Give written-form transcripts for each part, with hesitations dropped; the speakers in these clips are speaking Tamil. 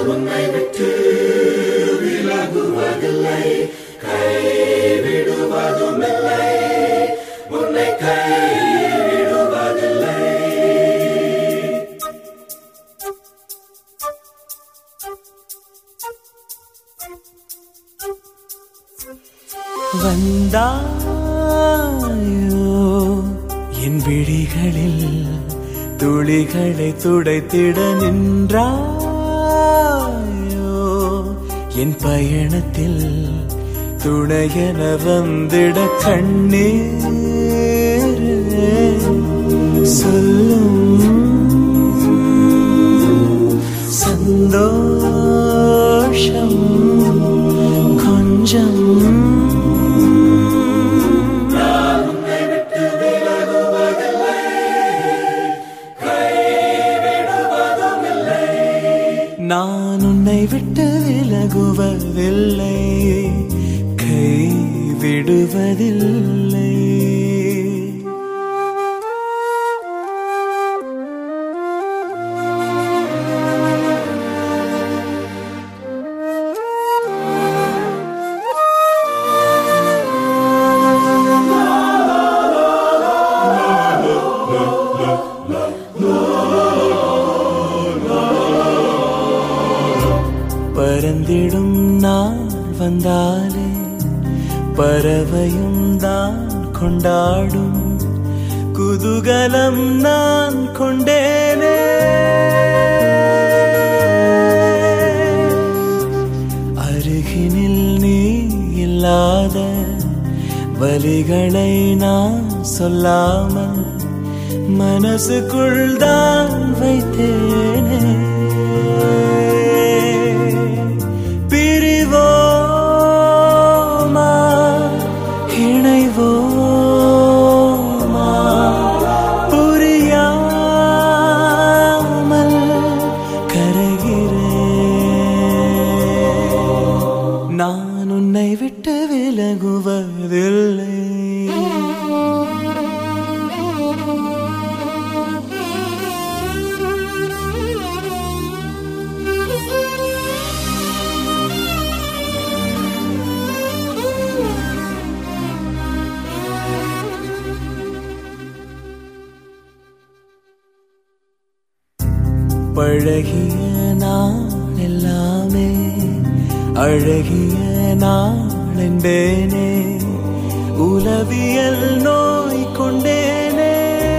உன்னை விட்டு விலகுவதில்லை, கைவிடுவதுமில்லை, உன்னை கைவிடுவதில்லை. வந்தாயோ என் விழிகளில் துளிகளை துடைத்திட நின்றாயோ, என் பயணத்தில் துணையென வந்திட கண்ணீர் சொல்லும் சந்தோஷம் கொஞ்சம். நான் உன்னை விட்டு விலகுவதில்லை, கைவிடுவதில்லை. பறந்திடும் நாள் வந்தாலே பறவையும் தான் கொண்டாடும் குதூகலம் நான் கொண்டேனே. அருகினில் நீ இல்லாத வலிகளை நான் சொல்லாமல் மனசுக்குள் தான் வைத்தேனே. நான் உன்னை விட்டு விலகுவதில்லை. பழகிய நான் எல்லாமே அழகிய நாள் என்பேனே, உளவியல் நோய் கொண்டேனே.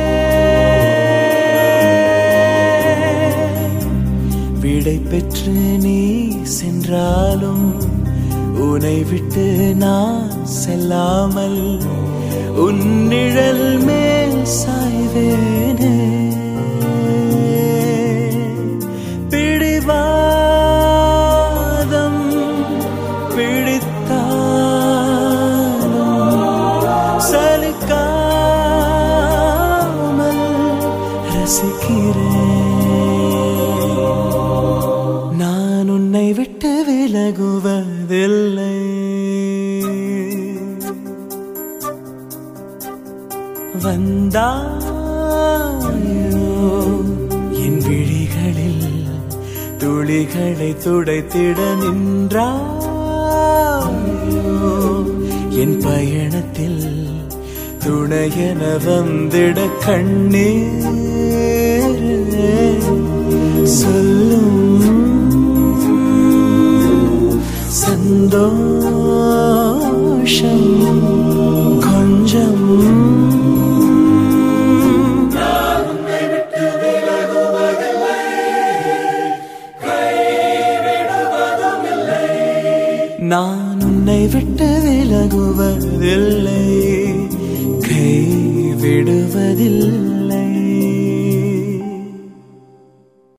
விடை பெற்று நீ சென்றாலும் உன்னை விட்டு நான் செல்லாமல் உன் நிழல் மேல் சாய்வேனே. நான் உன்னை விட்டு விலகுவதில்லை. வந்தாயோ என் விழிகளில் துளிகளை துடைத்திட நின்றாயோ, என் பயணத்தில் துணையென வந்திட கண்ணீர் சொல்லும் சந்தோஷம் கொஞ்சம். நான் உன்னை விட்டு விலகுவதில்லை, கைவிடுவதுமில்லை. நான் உன்னை விட்டு விலகுவதில்லை, கைவிடுவதில்லை.